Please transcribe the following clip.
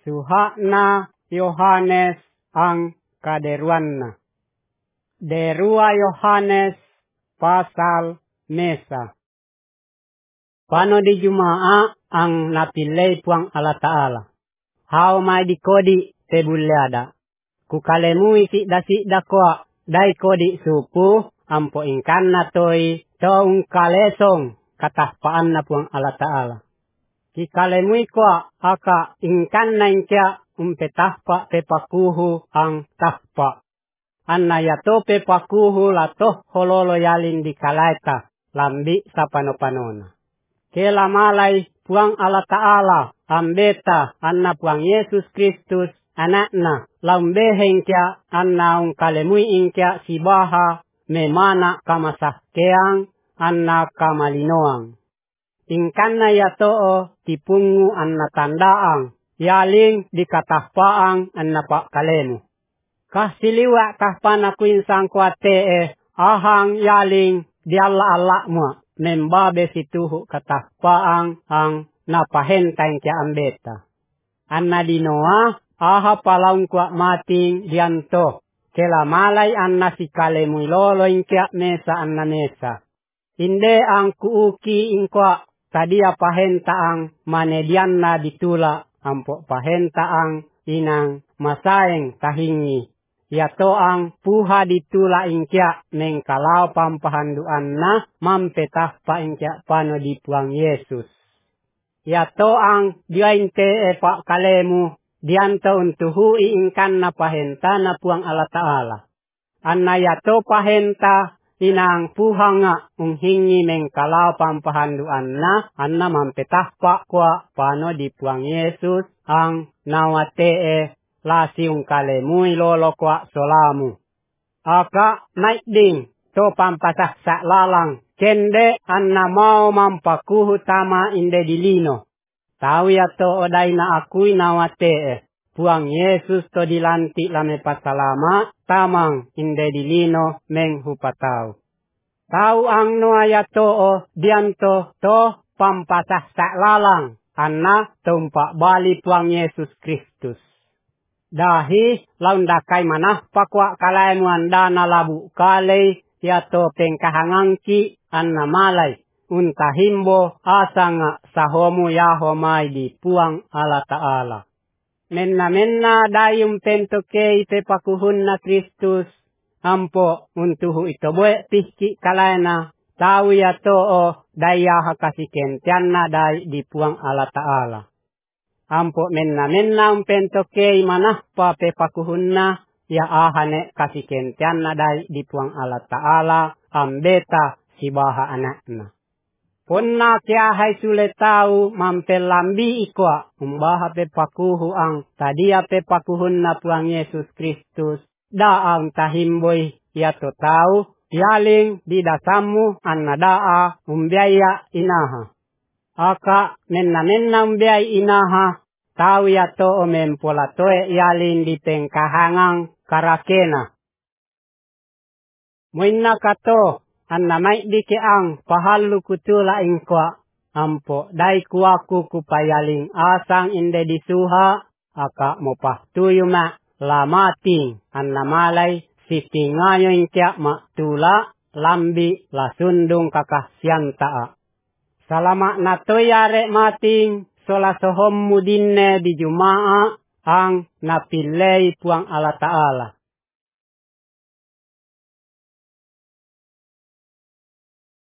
Suhakna Yohanes ang kaderuanna. Derua Yohanes pasal mesa. Pano di Jumaa ang napilay puang Allah Ta'ala. Hao may di kodi te bulyada. Kukalemui si da kwa dai kodi supu ampo ingkan na toy toong kalesong katahpaan na puang Allah Ta'ala. Kikalemui kwa aka ingkan na ingkya umpetahpa pepakuhu ang tahpa. Anna yato pepakuhu latoh hololo yalin di kalaita lambi sa panopanona. Kela malay puang Allah Ta'ala ambeta anna puang Yesus Kristus anakna lambeheng kya anna ung kalemui ingkya sibaha memana kamasahkeang anna kamalinoang. Ingkanna yatoo tipungu anna tandaang yaling dikatahpaang anna pak kalemu. Kasiliwa kahpana kuinsang kuate ahang yaling dialla mo membabe situhu katahpaang ang napahentang kya ambeta. Anna dinoa aha palaung kwa mating dianto kela malay anna si kalemu lolo ingkya mesa anna mesa. Inde ang kuuki ingkwa tadia pahentaang manedianna ditula ampo pahentaang inang masaeng tahingi. Yato ang puha ditula ingkya mengkalau pampahanduan na mampetah pa ingkya pano di puang Yesus. Yato ang diainte pak kalemu dianto untuhui ingkan na pahenta na puang Allah Ta'ala. Anna yato pahenta inang puhanga unghingi mengkalau pampahanduan na anna mampetah pa kwa pano di puang Yesus ang nawate lasiung kalemui lolo kwa solamu. Aka naikding to pampasah sa lalang kende anna mau mampakuhu tama inde dilino. Tahu ya to odai na akui nawate puang Yesus to dilanti lame pasalama tamang inde dilino menghupatau. Tahu ang noa ya to dianto to pampasah sa lalang anna tumpak bali puang Yesus Kristus. Dahi laundakai manah pakwa kalai muandana labu kalai yato pengkahangangki anna malai untahimbo asanga sahomu yahomai di puang Allah Ta'ala. Menna dayum pentokei pepakuhunna Kristus ampo untuhu itoboe pihki kalaina tahu yato daya hakasiken dai di puang Allah Ta'ala. Ampo menna umpentokei manah pa pepakuhunna ya ahane kasikentianna dai di puang Allah Ta'ala ambeta sibaha anakna. Punna kya hai sule tau mampelambi ikwa umbaha pepakuhu ang tadia pepakuhunna puang Yesus Kristus daang tahimboi yato tau yaling didasamu anna daa umbiaya inaha. Aka menna umbiai inaha tau yato mempolatoe yalin di pengkahangang karakena. Muinna kato anna mai dike ang pahalu kutula ingkwa ampo dai kuaku kupayaling asang inde disuha aka mopahtuyuma lamating anna malay sitingayo ingkya maktula lambi lasundung kakah siantaa. Salama nato yare mating sola sohom mudinne di Jumaa ang napilay puang Allah Ta'ala.